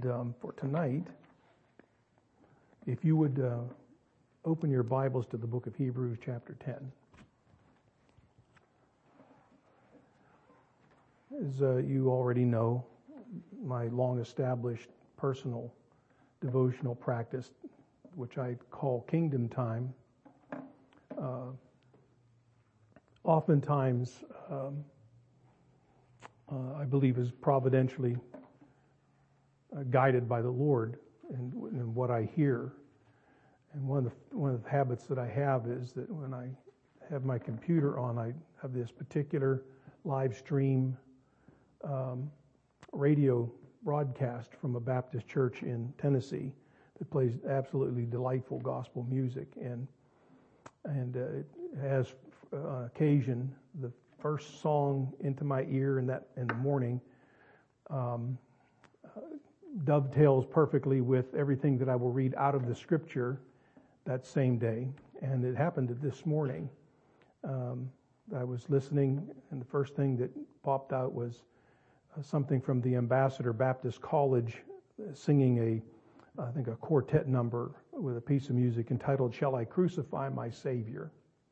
For tonight, if you would open your Bibles to the book of Hebrews chapter 10. As you already know, my long-established personal devotional practice, which I call Kingdom Time, oftentimes I believe is providentially guided by the Lord in what I hear. And one of the habits that I have is that when I have my computer on, I have this particular live stream radio broadcast from a Baptist church in Tennessee that plays absolutely delightful gospel music, and it has on occasion the first song into my ear in the morning dovetails perfectly with everything that I will read out of the Scripture that same day. And it happened this morning. I was listening, and the first thing that popped out was something from the Ambassador Baptist College singing I think a quartet number with a piece of music entitled "Shall I Crucify My Savior?"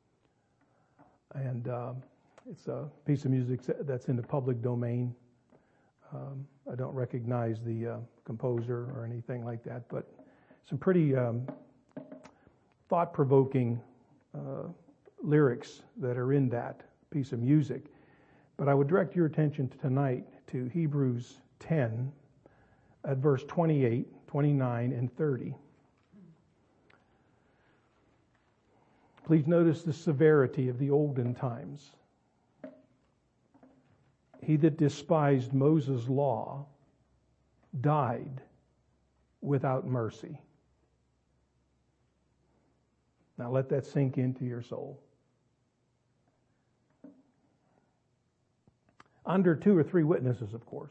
And it's a piece of music that's in the public domain. I don't recognize the composer or anything like that, but some pretty thought-provoking lyrics that are in that piece of music. But I would direct your attention tonight to Hebrews 10 at verse 28, 29, and 30. Please notice the severity of the olden times. He that despised Moses' law died without mercy. Now let that sink into your soul. Under 2 or 3 witnesses, of course.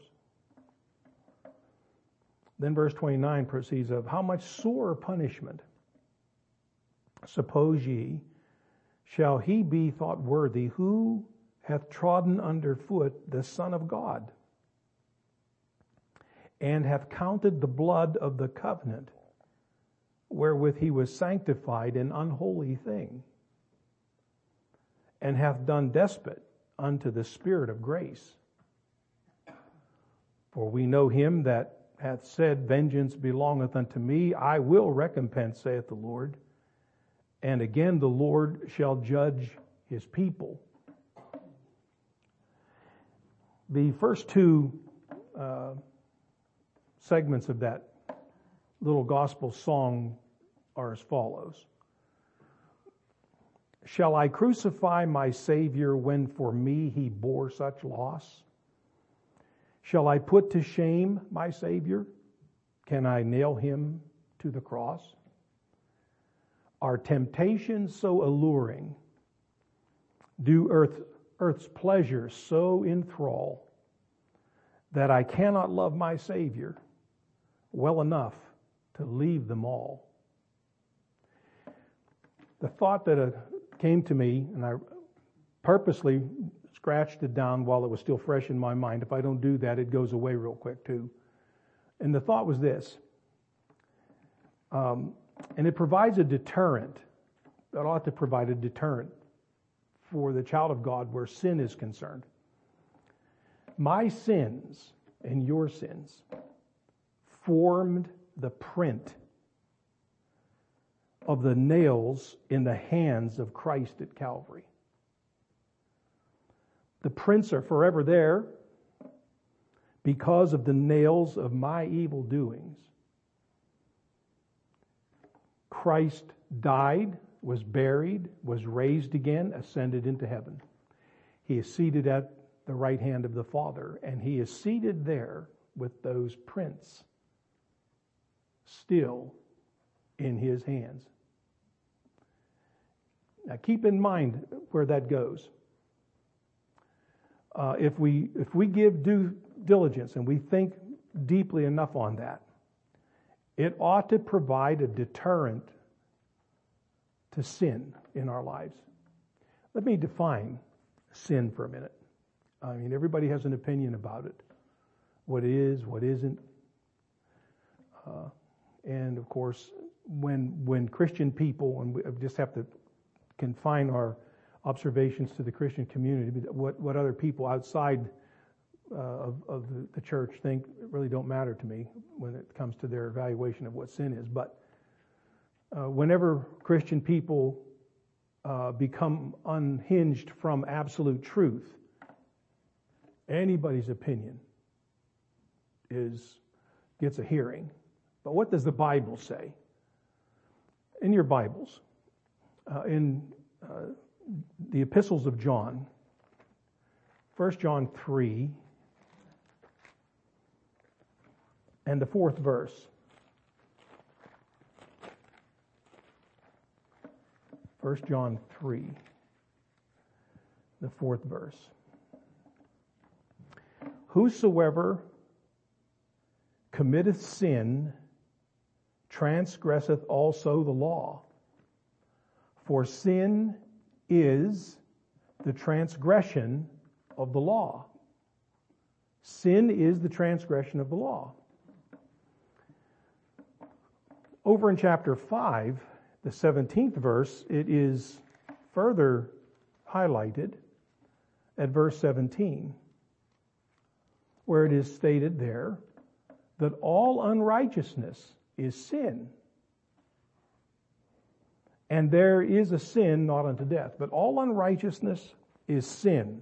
Then verse 29 proceeds of, how much sore punishment, suppose ye, shall he be thought worthy who hath trodden under foot the Son of God, and hath counted the blood of the covenant wherewith he was sanctified an unholy thing, and hath done despite unto the Spirit of grace. For we know him that hath said, vengeance belongeth unto me, I will recompense, saith the Lord. And again the Lord shall judge his people. The first 2 segments of that little gospel song are as follows. Shall I crucify my Savior when for me he bore such loss? Shall I put to shame my Savior? Can I nail him to the cross? Are temptations so alluring? Do earth's pleasures so enthrall that I cannot love my Savior well enough to leave them all? The thought that came to me, and I purposely scratched it down while it was still fresh in my mind. If I don't do that, it goes away real quick too. And the thought was this, and it provides a deterrent. It ought to provide a deterrent for the child of God where sin is concerned. My sins and your sins formed the print of the nails in the hands of Christ at Calvary. The prints are forever there because of the nails of my evil doings. Christ died, was buried, was raised again, ascended into heaven. He is seated at the right hand of the Father, and he is seated there with those prints still in his hands. Now keep in mind where that goes. If we give due diligence and we think deeply enough on that, it ought to provide a deterrent to sin in our lives. Let me define sin for a minute. I mean, everybody has an opinion about it. What is, what isn't. And of course, when Christian people, and we just have to confine our observations to the Christian community, what other people outside of the church think really don't matter to me when it comes to their evaluation of what sin is. But whenever Christian people become unhinged from absolute truth, anybody's opinion gets a hearing. But what does the Bible say? In your Bibles, in the epistles of John, 1 John 3 and the 4th verse. 1 John 3, the 4th verse. Whosoever committeth sin transgresseth also the law. For sin is the transgression of the law. Sin is the transgression of the law. Over in chapter 5, the 17th verse, it is further highlighted at verse 17, where it is stated there that all unrighteousness is sin. And there is a sin not unto death, but all unrighteousness is sin.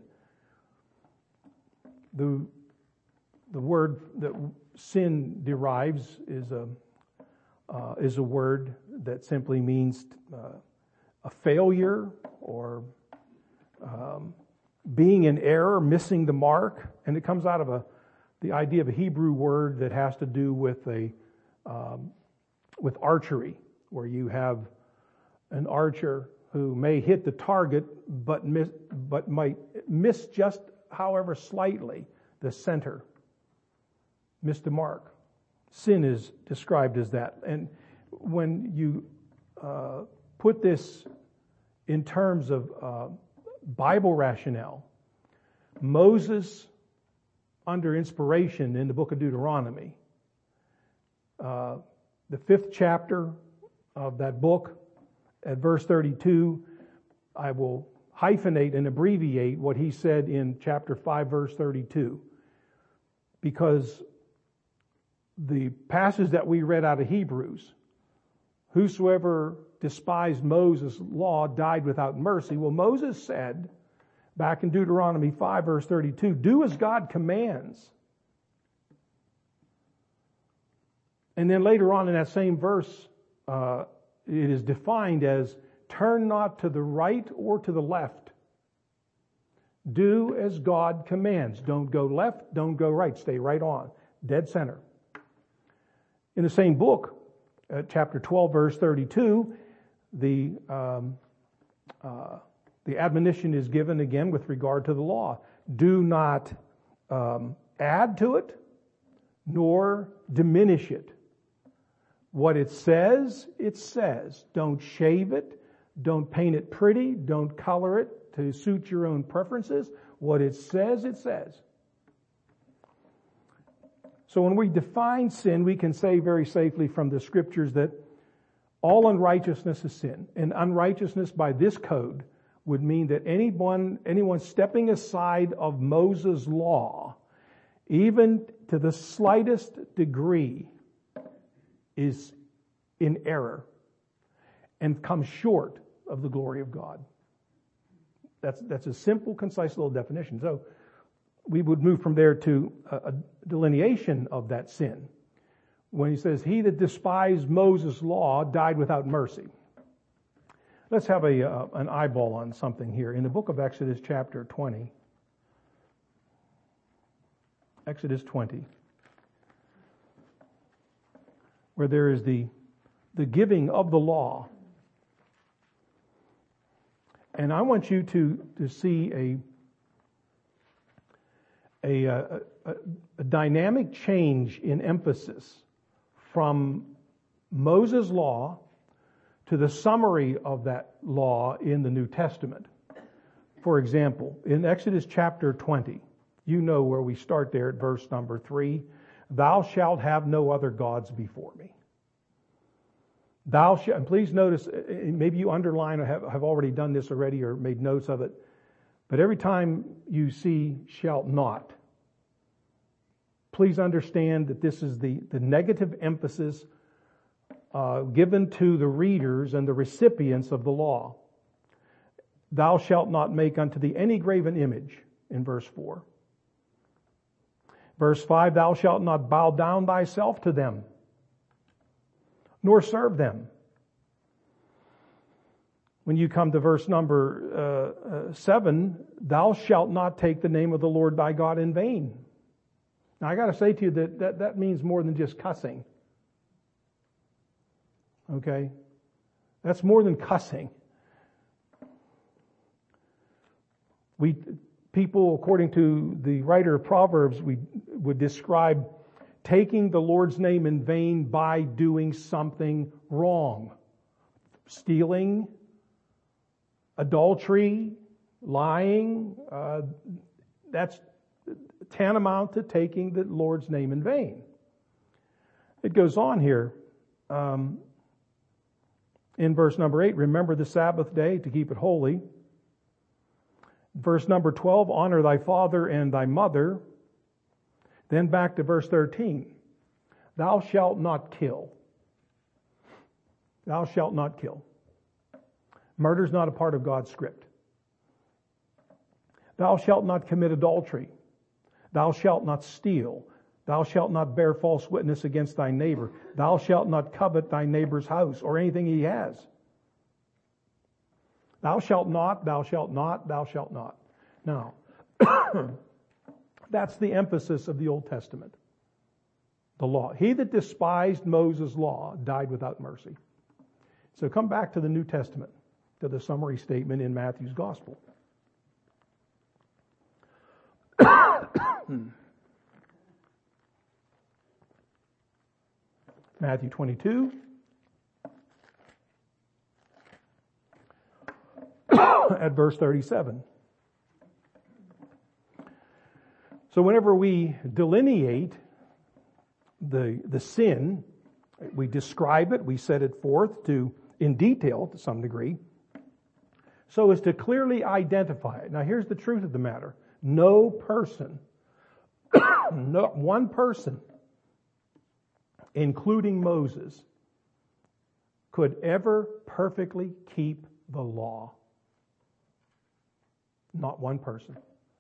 The word that sin derives is a word that simply means a failure or being in error, missing the mark, and it comes out of the idea of a Hebrew word that has to do with archery, where you have an archer who may hit the target but might miss just however slightly the center, miss the mark. Sin is described as that. And when you put this in terms of Bible rationale, Moses, under inspiration in the book of Deuteronomy, the 5th chapter of that book, at verse 32, I will hyphenate and abbreviate what he said in chapter 5, verse 32, because the passage that we read out of Hebrews, whosoever despised Moses' law died without mercy. Well, Moses said back in Deuteronomy 5, verse 32, do as God commands. And then later on in that same verse, it is defined as turn not to the right or to the left. Do as God commands. Don't go left, don't go right. Stay right on. Dead center. In the same book, chapter 12, verse 32, the admonition is given again with regard to the law. Do not add to it, nor diminish it. What it says, it says. Don't shave it. Don't paint it pretty. Don't color it to suit your own preferences. What it says, it says. So when we define sin, we can say very safely from the scriptures that all unrighteousness is sin. And unrighteousness by this code would mean that anyone stepping aside of Moses' law, even to the slightest degree, is in error and comes short of the glory of God. That's a simple, concise little definition. So we would move from there to a delineation of that sin. When he says, he that despised Moses' law died without mercy. Let's have an eyeball on something here. In the book of Exodus chapter 20, Exodus 20, where there is the giving of the law. And I want you to see a dynamic change in emphasis from Moses' law to the summary of that law in the New Testament. For example, in Exodus chapter 20, you know where we start there at verse number 3, thou shalt have no other gods before me. Thou shalt, and please notice, maybe you underline or have already done this already or made notes of it, but every time you see shalt not, please understand that this is the negative emphasis given to the readers and the recipients of the law. Thou shalt not make unto thee any graven image, in verse 4. Verse 5, thou shalt not bow down thyself to them, nor serve them. When you come to verse number 7, thou shalt not take the name of the Lord thy God in vain. Now I got to say to you that means more than just cussing. Okay? That's more than cussing. People, according to the writer of Proverbs, we would describe taking the Lord's name in vain by doing something wrong. Stealing, adultery, lying, that's tantamount to taking the Lord's name in vain. It goes on here in verse number 8, remember the Sabbath day to keep it holy. Verse number 12, honor thy father and thy mother. Then back to verse 13, thou shalt not kill. Thou shalt not kill. Murder is not a part of God's script. Thou shalt not commit adultery. Thou shalt not steal. Thou shalt not bear false witness against thy neighbor. Thou shalt not covet thy neighbor's house or anything he has. Thou shalt not, thou shalt not, thou shalt not. Now, that's the emphasis of the Old Testament. The law. He that despised Moses' law died without mercy. So come back to the New Testament, to the summary statement in Matthew's Gospel. Matthew 22. At verse 37. So whenever we delineate the sin, we describe it, we set it forth in detail to some degree, so as to clearly identify it. Now here's the truth of the matter. No person, not one person, including Moses, could ever perfectly keep the law. Not one person.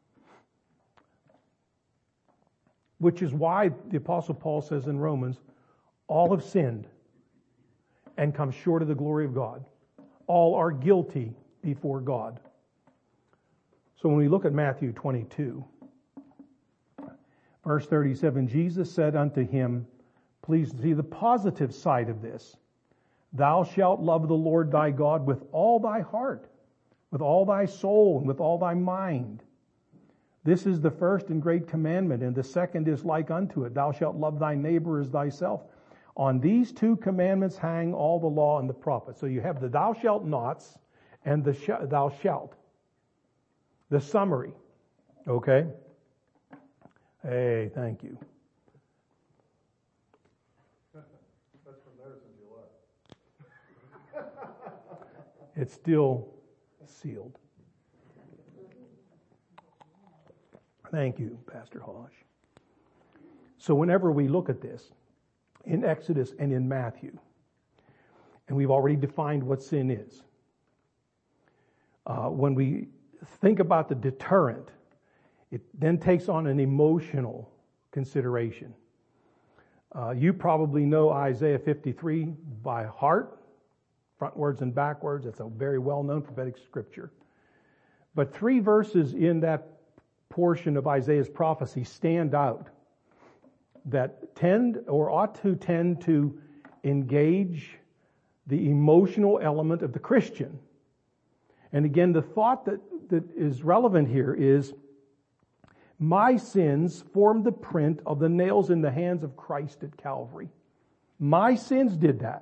Which is why the Apostle Paul says in Romans, all have sinned and come short of the glory of God. All are guilty before God. So when we look at Matthew 22, verse 37, Jesus said unto him, please see the positive side of this. Thou shalt love the Lord thy God with all thy heart, with all thy soul, and with all thy mind. This is the first and great commandment, and the second is like unto it. Thou shalt love thy neighbor as thyself. On these two commandments hang all the law and the prophets. So you have the thou shalt nots and the thou shalt. The summary. Okay? Hey, thank you. That's from there since you left. It's still sealed. Thank you, Pastor Hosh. So whenever we look at this, in Exodus and in Matthew, and we've already defined what sin is, when we think about the deterrent, it then takes on an emotional consideration. You probably know Isaiah 53 by heart, frontwards and backwards. It's a very well-known prophetic scripture. But 3 verses in that portion of Isaiah's prophecy stand out that tend or ought to tend to engage the emotional element of the Christian. And again, the thought that is relevant here is, my sins formed the print of the nails in the hands of Christ at Calvary. My sins did that.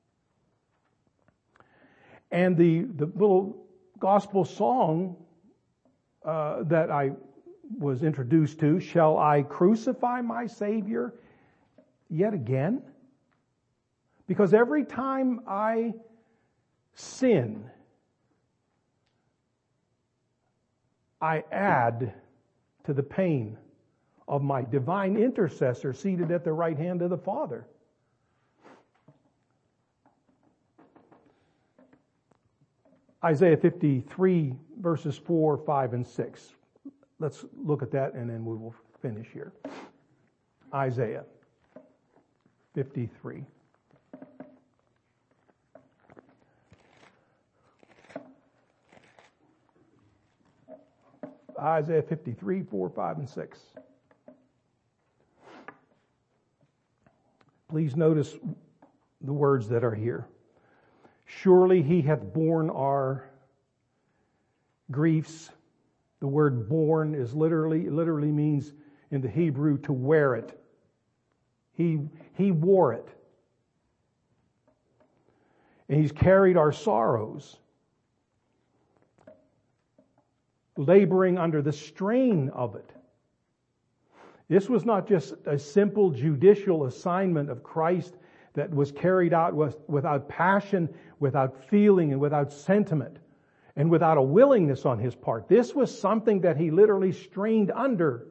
And the little gospel song that I was introduced to, shall I crucify my Savior yet again? Because every time I sin, I add to the pain of my divine intercessor seated at the right hand of the Father. Isaiah 53, verses 4, 5, and 6. Let's look at that and then we will finish here. Isaiah 53. Isaiah 53, 4, 5, and 6. Please notice the words that are here. Surely he hath borne our griefs. The word borne is literally means in the Hebrew to wear it. He wore it. And he's carried our sorrows, laboring under the strain of it. This was not just a simple judicial assignment of Christ that was carried out without passion, without feeling, and without sentiment, and without a willingness on his part. This was something that he literally strained under.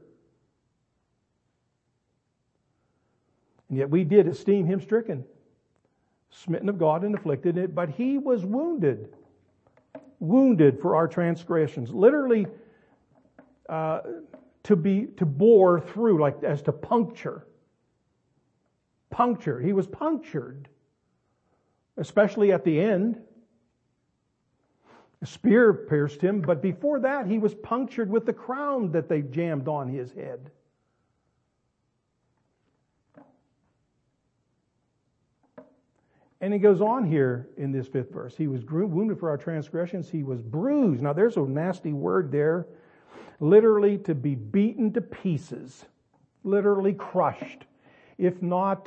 And yet we did esteem him stricken, smitten of God and afflicted, but he was wounded for our transgressions. Literally, to bore through, like as to puncture. Puncture. He was punctured, especially at the end. A spear pierced him, but before that he was punctured with the crown that they jammed on his head. And he goes on here in this 5th verse. He was wounded for our transgressions. He was bruised. Now there's a nasty word there. Literally to be beaten to pieces. Literally crushed. If not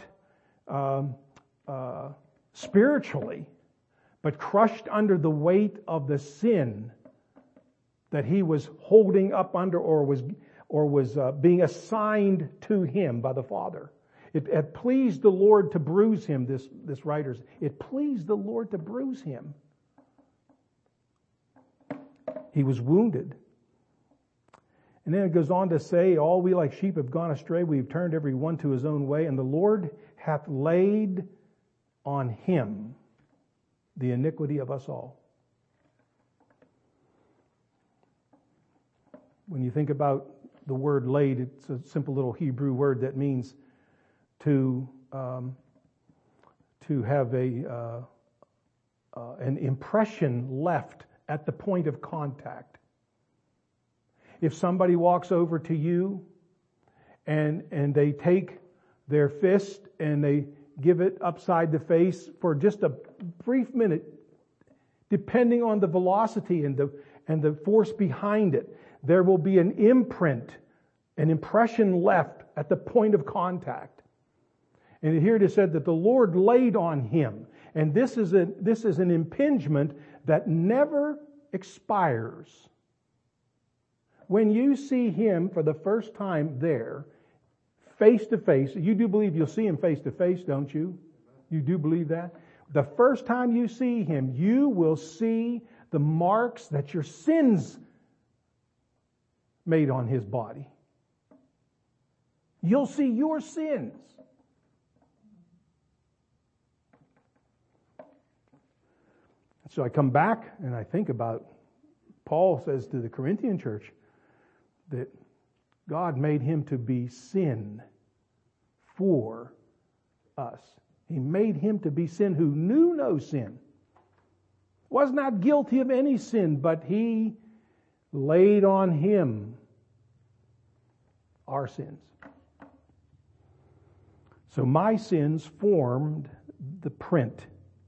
spiritually, but crushed under the weight of the sin that he was holding up under or was being assigned to him by the Father. It had pleased the Lord to bruise him, this writer's. It pleased the Lord to bruise him. He was wounded. And then it goes on to say, all we like sheep have gone astray, we've turned every one to his own way, and the Lord hath laid on him the iniquity of us all. When you think about the word laid, it's a simple little Hebrew word that means to have an impression left at the point of contact. If somebody walks over to you and they take their fist and they give it upside the face for just a brief minute, depending on the velocity and the force behind it, there will be an imprint, an impression left at the point of contact. And here it is said that the Lord laid on him. And this is an impingement that never expires. When you see him for the first time there, face to face, you do believe you'll see him face to face, don't you? You do believe that? The first time you see him, you will see the marks that your sins made on his body. You'll see your sins. So I come back and I think about, Paul says to the Corinthian church that God made him to be sin for us. He made him to be sin who knew no sin. Was not guilty of any sin, but he laid on him our sins. So my sins formed the print.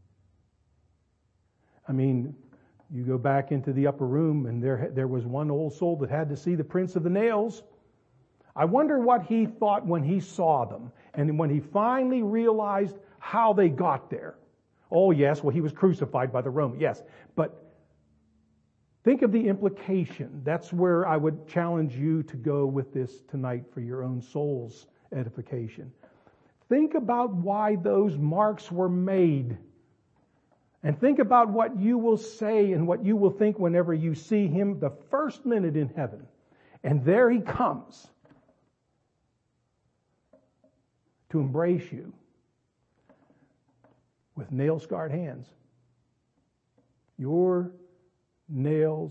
I mean, you go back into the upper room and there was one old soul that had to see the prints of the nails. I wonder what he thought when he saw them and when he finally realized how they got there. Oh yes, well he was crucified by the Roman, yes. But think of the implication. That's where I would challenge you to go with this tonight for your own soul's edification. Think about why those marks were made. And think about what you will say and what you will think whenever you see him the first minute in heaven. And there he comes to embrace you with nail-scarred hands. Your nails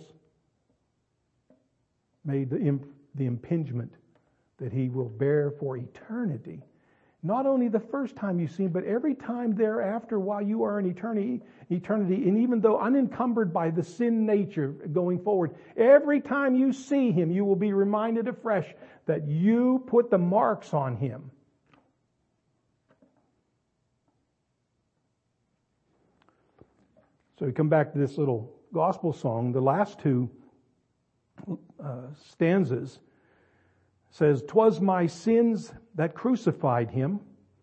made the impingement that he will bear for eternity. Not only the first time you see him, but every time thereafter while you are in eternity, and even though unencumbered by the sin nature going forward, every time you see him, you will be reminded afresh that you put the marks on him. So we come back to this little gospel song. The last two stanzas says, "'Twas my sins that crucified him.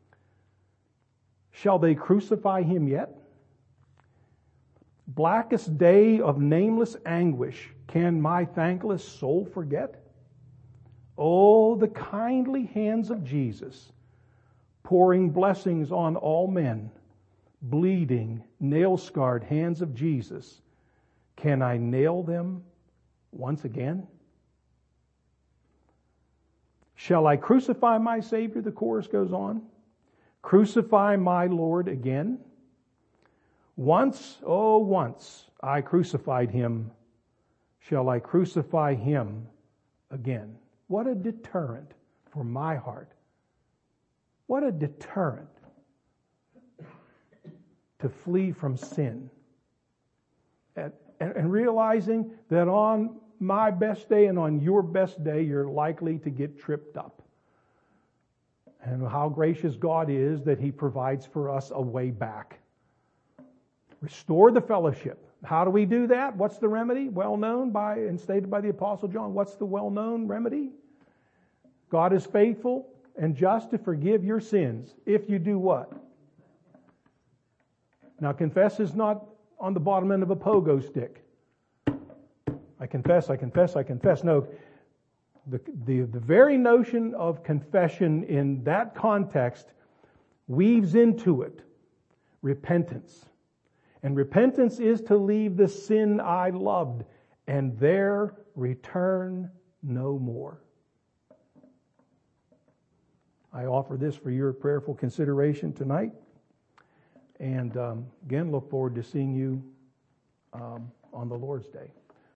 Shall they crucify him yet? Blackest day of nameless anguish, can my thankless soul forget? Oh, the kindly hands of Jesus, pouring blessings on all men, bleeding, nail-scarred hands of Jesus, can I nail them once again? Shall I crucify my Savior?" The chorus goes on. "Crucify my Lord again? Once, oh once, I crucified him. Shall I crucify him again?" What a deterrent for my heart. What a deterrent to flee from sin. And realizing that on my best day and on your best day, you're likely to get tripped up. And how gracious God is that he provides for us a way back. Restore the fellowship. How do we do that? What's the remedy? Well known by and stated by the Apostle John. What's the well-known remedy? God is faithful and just to forgive your sins. If you do what? Now confess is not on the bottom end of a pogo stick. I confess, I confess, I confess. No, the very notion of confession in that context weaves into it repentance. And repentance is to leave the sin I loved and there return no more. I offer this for your prayerful consideration tonight. And again, look forward to seeing you on the Lord's Day.